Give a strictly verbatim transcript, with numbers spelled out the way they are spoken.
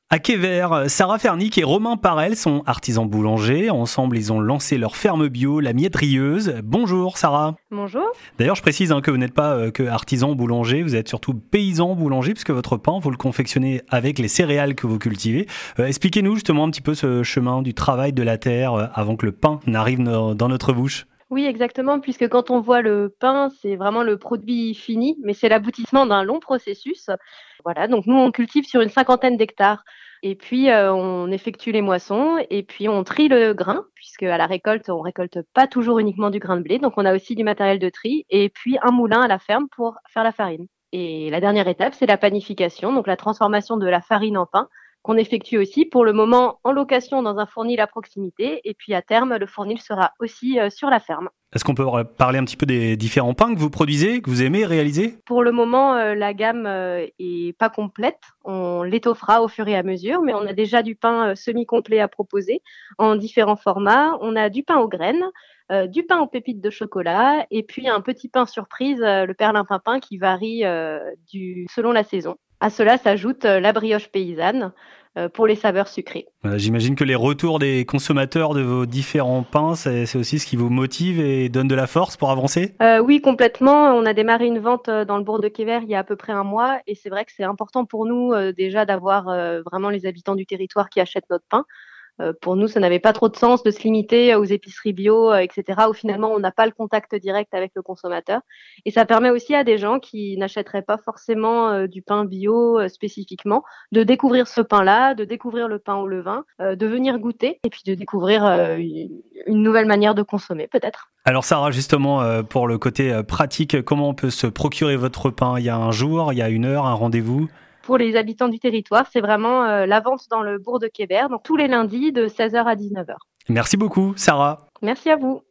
À Quévert, Sarah Fernic et Romain Parel sont artisans boulangers. Ensemble, ils ont lancé leur ferme bio, la Mièterieuse. Bonjour Sarah. Bonjour. D'ailleurs, je précise hein, que vous n'êtes pas euh, que artisan boulanger, vous êtes surtout paysan boulanger, puisque votre pain, vous le confectionnez avec les céréales que vous cultivez. Euh, expliquez-nous justement un petit peu ce chemin du travail de la terre euh, avant que le pain n'arrive no- dans notre bouche. Oui, exactement, puisque quand on voit le pain, c'est vraiment le produit fini, mais c'est l'aboutissement d'un long processus. Voilà, donc nous, on cultive sur une cinquantaine d'hectares. Et puis, euh, on effectue les moissons et puis on trie le grain, puisque à la récolte, on récolte pas toujours uniquement du grain de blé. Donc, on a aussi du matériel de tri et puis un moulin à la ferme pour faire la farine. Et la dernière étape, c'est la panification, donc la transformation de la farine en pain, qu'on effectue aussi pour le moment en location dans un fournil à proximité. Et puis à terme, le fournil sera aussi euh, sur la ferme. Est-ce qu'on peut parler un petit peu des différents pains que vous produisez, que vous aimez réaliser? Pour le moment, euh, la gamme euh, est pas complète. On l'étoffera au fur et à mesure, mais on a déjà du pain euh, semi-complet à proposer en différents formats. On a du pain aux graines, euh, du pain aux pépites de chocolat, et puis un petit pain surprise, euh, le perlimpinpin, qui varie euh, du, selon la saison. À cela s'ajoute euh, la brioche paysanne euh, pour les saveurs sucrées. Euh, J'imagine que les retours des consommateurs de vos différents pains, c'est c'est aussi ce qui vous motive et donne de la force pour avancer? Euh, oui, complètement. On a démarré une vente euh, dans le bourg de Quévert il y a à peu près un mois et c'est vrai que c'est important pour nous euh, déjà d'avoir euh, vraiment les habitants du territoire qui achètent notre pain. Euh, pour nous, ça n'avait pas trop de sens de se limiter aux épiceries bio, euh, et cetera, où finalement on n'a pas le contact direct avec le consommateur. Et ça permet aussi à des gens qui n'achèteraient pas forcément euh, du pain bio euh, spécifiquement de découvrir ce pain-là, de découvrir le pain au levain, euh, de venir goûter et puis de découvrir euh, une une nouvelle manière de consommer peut-être. Alors Sarah, justement, euh, pour le côté euh, pratique, comment on peut se procurer votre pain? Il y a un jour, il y a une heure, un rendez-vous? Pour les habitants du territoire, c'est vraiment euh, la vente dans le bourg de Quévert, donc tous les lundis de seize heures à dix-neuf heures. Merci beaucoup, Sarah. Merci à vous.